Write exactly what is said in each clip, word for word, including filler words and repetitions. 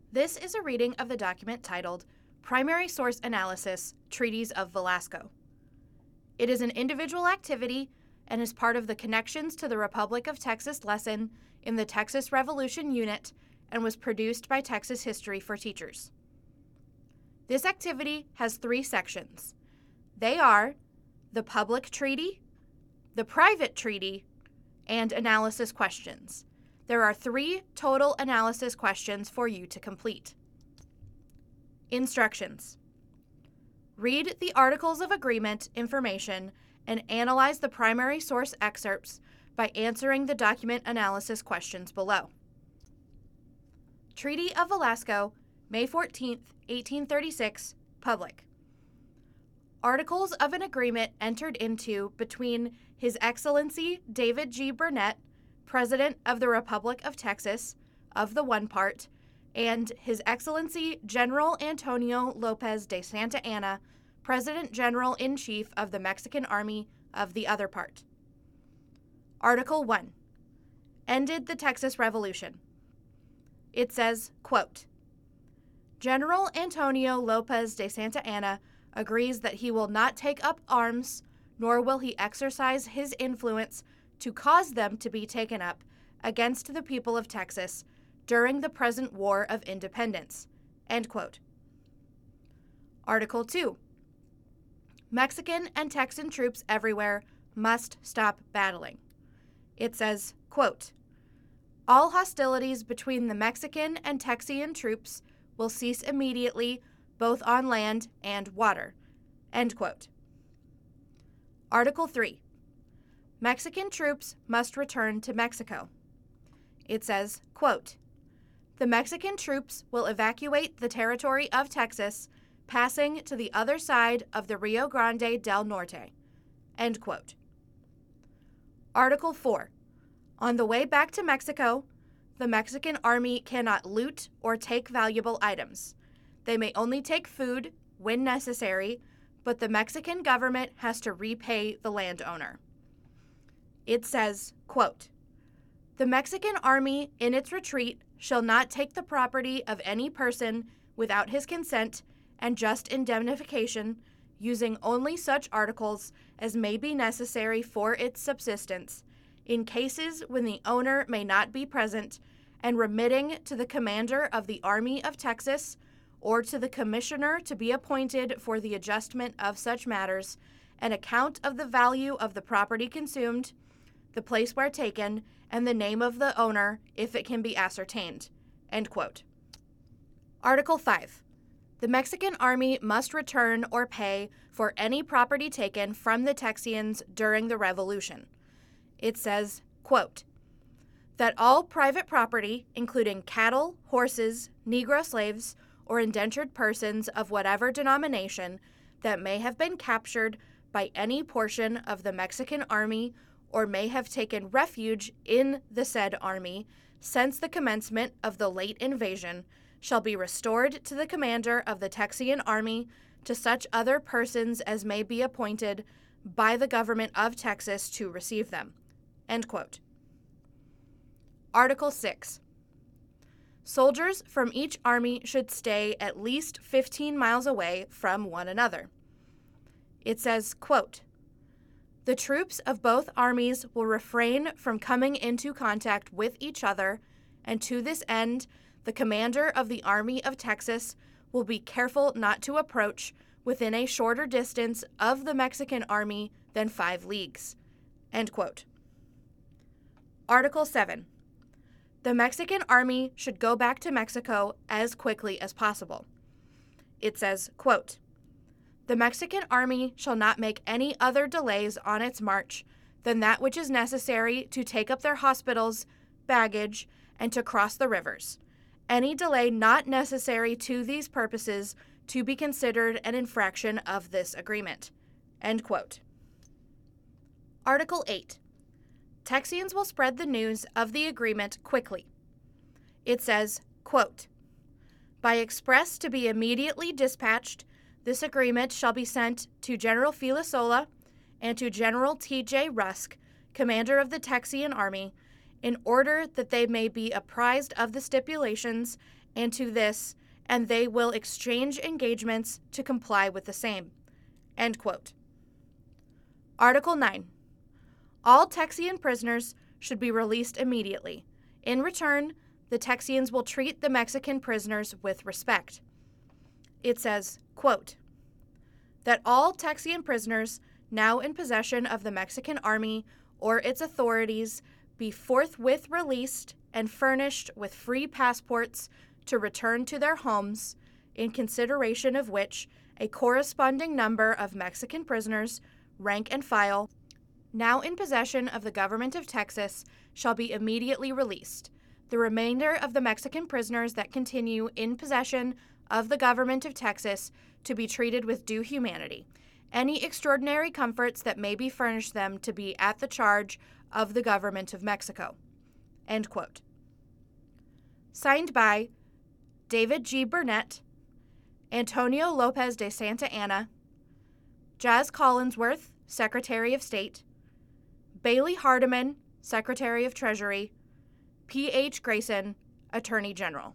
This is a reading of the document titled Primary Source Analysis, Treaties of Velasco. It is an individual activity and is part of the Connections to the Republic of Texas lesson in the Texas Revolution unit and was produced by Texas History for Teachers. This activity has three sections. They are the public treaty, the private treaty, and analysis questions. There are three total analysis questions for you to complete. Instructions. Read the Articles of Agreement information and analyze the primary source excerpts by answering the document analysis questions below. Treaty of Velasco, May fourteenth, eighteen thirty-six, public. Articles of an agreement entered into between His Excellency David G. Burnett, President of the Republic of Texas, of the one part, and His Excellency General Antonio Lopez de Santa Anna, President General-in-Chief of the Mexican Army, of the other part. Article one. Ended the Texas Revolution. It says, quote, General Antonio Lopez de Santa Anna agrees that he will not take up arms, nor will he exercise his influence to cause them to be taken up against the people of Texas during the present War of Independence. End quote. Article two. Mexican and Texan troops everywhere must stop battling. It says, quote, all hostilities between the Mexican and Texian troops will cease immediately, both on land and water. End quote. Article three. Mexican troops must return to Mexico. It says, quote, the Mexican troops will evacuate the territory of Texas, passing to the other side of the Rio Grande del Norte. End quote. Article four. On the way back to Mexico, the Mexican Army cannot loot or take valuable items. They may only take food when necessary, but the Mexican government has to repay the landowner. It says, quote, the Mexican Army in its retreat shall not take the property of any person without his consent and just indemnification, using only such articles as may be necessary for its subsistence, in cases when the owner may not be present, and remitting to the commander of the Army of Texas or to the commissioner to be appointed for the adjustment of such matters an account of the value of the property consumed, the place where taken, and the name of the owner if it can be ascertained. End quote. Article five. The Mexican Army must return or pay for any property taken from the Texians during the Revolution. It says, quote, that all private property, including cattle, horses, Negro slaves, or indentured persons of whatever denomination that may have been captured by any portion of the Mexican Army or may have taken refuge in the said army since the commencement of the late invasion, shall be restored to the commander of the Texian Army, to such other persons as may be appointed by the government of Texas to receive them. End quote. Article six. Soldiers from each army should stay at least fifteen miles away from one another. It says, quote, the troops of both armies will refrain from coming into contact with each other, and to this end, the commander of the Army of Texas will be careful not to approach within a shorter distance of the Mexican Army than five leagues. End quote. Article seven. The Mexican Army should go back to Mexico as quickly as possible. It says, quote, the Mexican Army shall not make any other delays on its march than that which is necessary to take up their hospitals, baggage, and to cross the rivers. Any delay not necessary to these purposes to be considered an infraction of this agreement. End quote. Article eight. Texians will spread the news of the agreement quickly. It says, quote, by express to be immediately dispatched, this agreement shall be sent to General Filasola and to General T J Rusk, commander of the Texian Army, in order that they may be apprised of the stipulations, and to this, and they will exchange engagements to comply with the same." End quote. Article nine. All Texian prisoners should be released immediately. In return, the Texians will treat the Mexican prisoners with respect. It says, quote, "that all Texian prisoners now in possession of the Mexican army or its authorities be forthwith released and furnished with free passports to return to their homes, in consideration of which a corresponding number of Mexican prisoners, rank and file, now in possession of the government of Texas, shall be immediately released. The remainder of the Mexican prisoners that continue in possession of the government of Texas to be treated with due humanity. Any extraordinary comforts that may be furnished them to be at the charge of the government of Mexico." End quote. Signed by David G. Burnett, Antonio Lopez de Santa Anna, Jaz Collinsworth, Secretary of State, Bailey Hardiman, Secretary of Treasury, P H Grayson, Attorney General.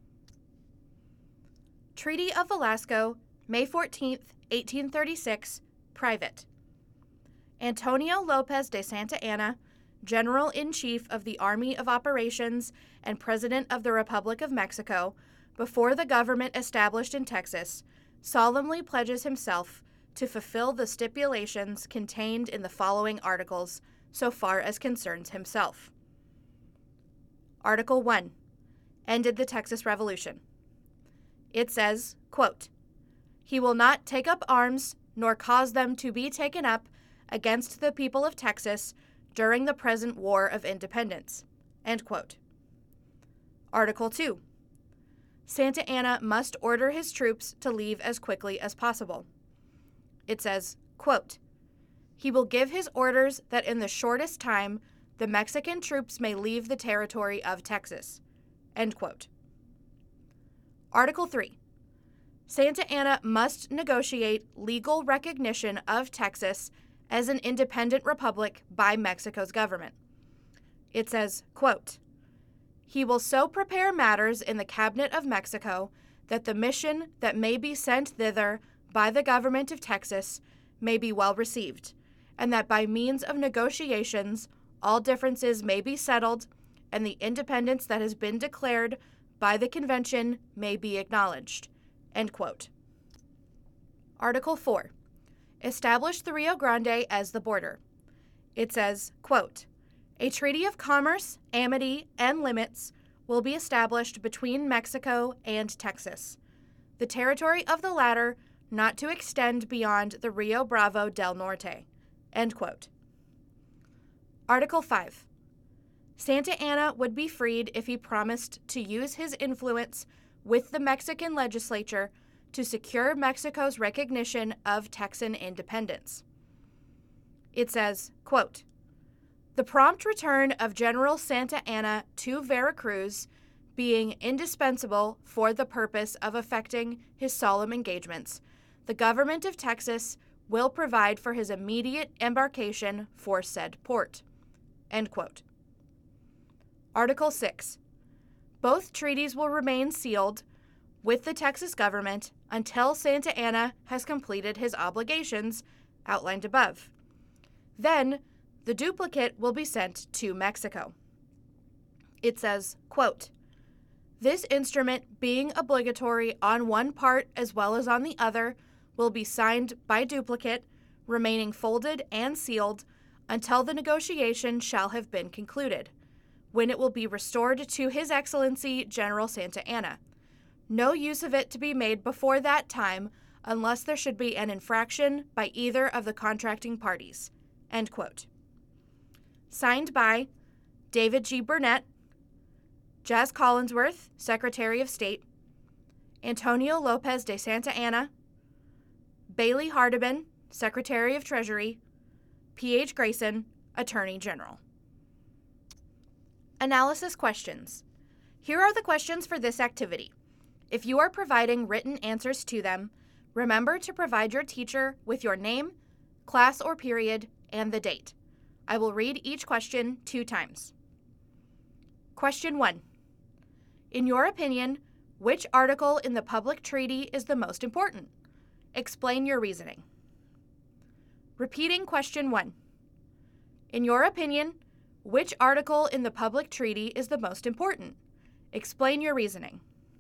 Treaty of Velasco, May fourteenth, eighteen thirty-six, private. Antonio Lopez de Santa Anna, General-in-Chief of the Army of Operations and President of the Republic of Mexico, before the government established in Texas, solemnly pledges himself to fulfill the stipulations contained in the following articles, so far as concerns himself. Article one. Ended the Texas Revolution. It says, quote, "He will not take up arms, nor cause them to be taken up against the people of Texas during the present War of Independence." End quote. Article two. Santa Anna must order his troops to leave as quickly as possible. It says, quote, "He will give his orders that in the shortest time the Mexican troops may leave the territory of Texas." End quote. Article three. Santa Anna must negotiate legal recognition of Texas as an independent republic by Mexico's government. It says, quote, "He will so prepare matters in the Cabinet of Mexico that the mission that may be sent thither by the government of Texas may be well received, and that by means of negotiations all differences may be settled, and the independence that has been declared by the convention may be acknowledged." End quote. Article four. Establish the Rio Grande as the border. It says, quote, "A treaty of commerce, amity, and limits will be established between Mexico and Texas, the territory of the latter not to extend beyond the Rio Bravo del Norte." End quote. Article five. Santa Anna would be freed if he promised to use his influence with the Mexican legislature to secure Mexico's recognition of Texan independence. It says, quote, "The prompt return of General Santa Anna to Veracruz being indispensable for the purpose of effecting his solemn engagements, the government of Texas will provide for his immediate embarkation for said port." End quote. Article six. Both treaties will remain sealed with the Texas government until Santa Anna has completed his obligations outlined above. Then, the duplicate will be sent to Mexico. It says, quote, "This instrument, being obligatory on one part as well as on the other, will be signed by duplicate, remaining folded and sealed until the negotiation shall have been concluded, when it will be restored to His Excellency General Santa Anna. No use of it to be made before that time unless there should be an infraction by either of the contracting parties." End quote. Signed by David G. Burnett, Jaz Collinsworth, Secretary of State, Antonio Lopez de Santa Anna, Bailey Hardiman, Secretary of Treasury, P H Grayson, Attorney General. Analysis questions. Here are the questions for this activity. If you are providing written answers to them, remember to provide your teacher with your name, class or period, and the date. I will read each question two times. Question one. In your opinion, which article in the public treaty is the most important? Explain your reasoning. Repeating question one. In your opinion, which article in the public treaty is the most important? Explain your reasoning.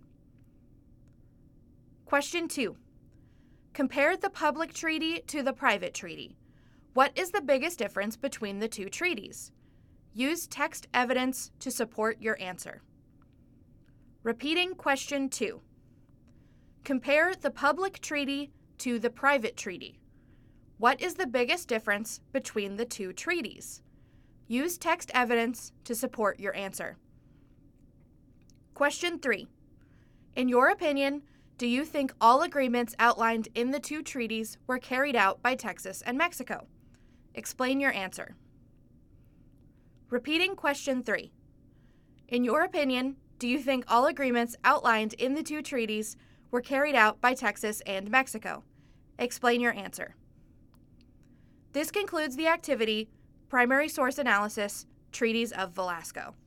Question two. Compare the public treaty to the private treaty. What is the biggest difference between the two treaties? Use text evidence to support your answer. Repeating question two. Compare the public treaty to the private treaty. What is the biggest difference between the two treaties? Use text evidence to support your answer. Question three. In your opinion, do you think all agreements outlined in the two treaties were carried out by Texas and Mexico? Explain your answer. Repeating question three. In your opinion, do you think all agreements outlined in the two treaties were carried out by Texas and Mexico? Explain your answer. This concludes the activity, Primary Source Analysis, Treaties of Velasco.